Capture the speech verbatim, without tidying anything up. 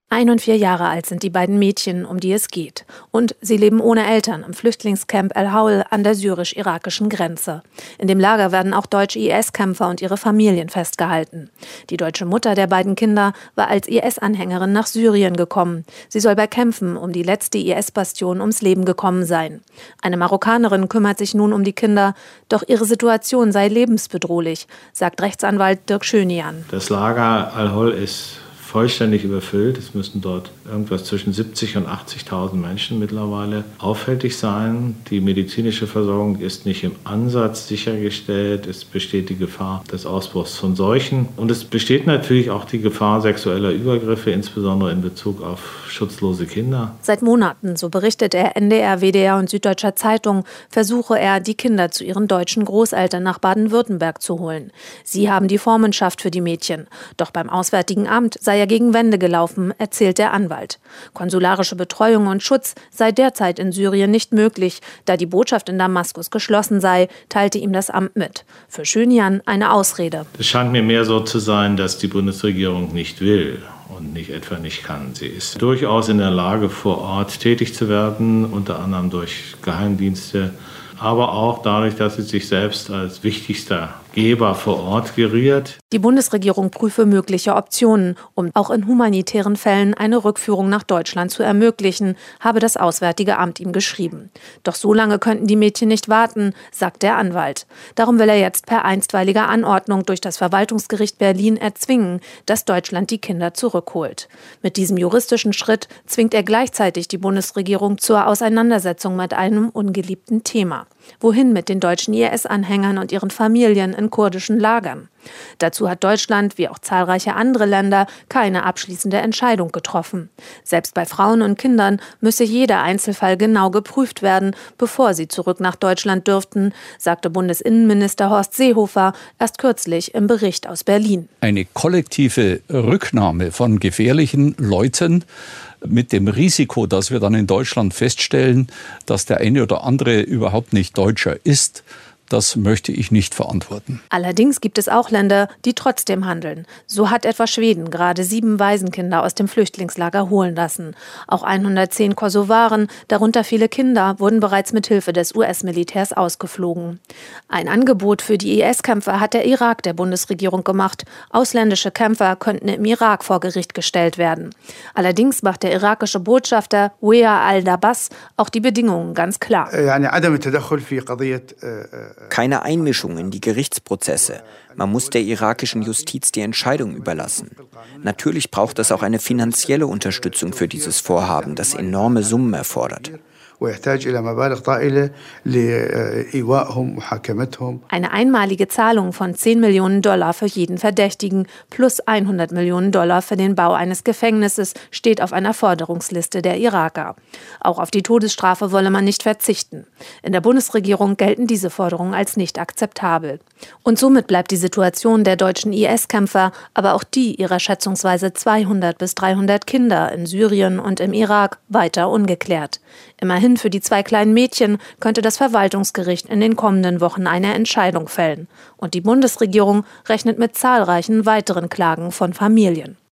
Ein und vier Jahre alt sind die beiden Mädchen, um die es geht. Und sie leben ohne Eltern im Flüchtlingscamp El Haul an der syrisch-irakischen Grenze. In dem Lager werden auch deutsche I S-Kämpfer und ihre Familien festgehalten. Die deutsche Mutter der beiden Kinder war als I S-Anhängerin nach Syrien gekommen. Sie soll bei Kämpfen um die letzte I S-Bastion ums Leben gekommen sein. Eine Marokkanerin kümmert sich nun um die Kinder, doch ihre Situation sei lebensbedrohlich, sagt Rechtsanwalt Dirk Schönian. Das Lager El Haul ist vollständig überfüllt. Es müssen dort irgendwas zwischen siebzig und achtzigtausend Menschen mittlerweile aufhältig sein. Die medizinische Versorgung ist nicht im Ansatz sichergestellt. Es besteht die Gefahr des Ausbruchs von Seuchen. Und es besteht natürlich auch die Gefahr sexueller Übergriffe, insbesondere in Bezug auf schutzlose Kinder. Seit Monaten, so berichtet er N D R, W D R und Süddeutscher Zeitung, versuche er, die Kinder zu ihren deutschen Großeltern nach Baden-Württemberg zu holen. Sie haben die Vormundschaft für die Mädchen. Doch beim Auswärtigen Amt sei er gegen Wände gelaufen, erzählt der Anwalt. Konsularische Betreuung und Schutz sei derzeit in Syrien nicht möglich, da die Botschaft in Damaskus geschlossen sei, teilte ihm das Amt mit. Für Schönian eine Ausrede. Es scheint mir mehr so zu sein, dass die Bundesregierung nicht will und nicht etwa nicht kann. Sie ist durchaus in der Lage, vor Ort tätig zu werden, unter anderem durch Geheimdienste, aber auch dadurch, dass sie sich selbst als wichtigster Geber vor Ort geriert. Die Bundesregierung prüfe mögliche Optionen, um auch in humanitären Fällen eine Rückführung nach Deutschland zu ermöglichen, habe das Auswärtige Amt ihm geschrieben. Doch so lange könnten die Mädchen nicht warten, sagt der Anwalt. Darum will er jetzt per einstweiliger Anordnung durch das Verwaltungsgericht Berlin erzwingen, dass Deutschland die Kinder zurückholt. Mit diesem juristischen Schritt zwingt er gleichzeitig die Bundesregierung zur Auseinandersetzung mit einem ungeliebten Thema. Wohin mit den deutschen I S-Anhängern und ihren Familien in kurdischen Lagern? Dazu hat Deutschland, wie auch zahlreiche andere Länder, keine abschließende Entscheidung getroffen. Selbst bei Frauen und Kindern müsse jeder Einzelfall genau geprüft werden, bevor sie zurück nach Deutschland dürften, sagte Bundesinnenminister Horst Seehofer erst kürzlich im Bericht aus Berlin. Eine kollektive Rücknahme von gefährlichen Leuten mit dem Risiko, dass wir dann in Deutschland feststellen, dass der eine oder andere überhaupt nicht Deutscher ist, das möchte ich nicht verantworten. Allerdings gibt es auch Länder, die trotzdem handeln. So hat etwa Schweden gerade sieben Waisenkinder aus dem Flüchtlingslager holen lassen. Auch hundertzehn Kosovaren, darunter viele Kinder, wurden bereits mit Hilfe des U S-Militärs ausgeflogen. Ein Angebot für die I S-Kämpfer hat der Irak der Bundesregierung gemacht. Ausländische Kämpfer könnten im Irak vor Gericht gestellt werden. Allerdings macht der irakische Botschafter Wea al-Dabas auch die Bedingungen ganz klar. Keine Einmischung in die Gerichtsprozesse. Man muss der irakischen Justiz die Entscheidung überlassen. Natürlich braucht es auch eine finanzielle Unterstützung für dieses Vorhaben, das enorme Summen erfordert. Eine einmalige Zahlung von zehn Millionen Dollar für jeden Verdächtigen plus hundert Millionen Dollar für den Bau eines Gefängnisses steht auf einer Forderungsliste der Iraker. Auch auf die Todesstrafe wolle man nicht verzichten. In der Bundesregierung gelten diese Forderungen als nicht akzeptabel. Und somit bleibt die Situation der deutschen I S-Kämpfer, aber auch die ihrer schätzungsweise zweihundert bis dreihundert Kinder in Syrien und im Irak weiter ungeklärt. Immerhin für die zwei kleinen Mädchen könnte das Verwaltungsgericht in den kommenden Wochen eine Entscheidung fällen. Und die Bundesregierung rechnet mit zahlreichen weiteren Klagen von Familien.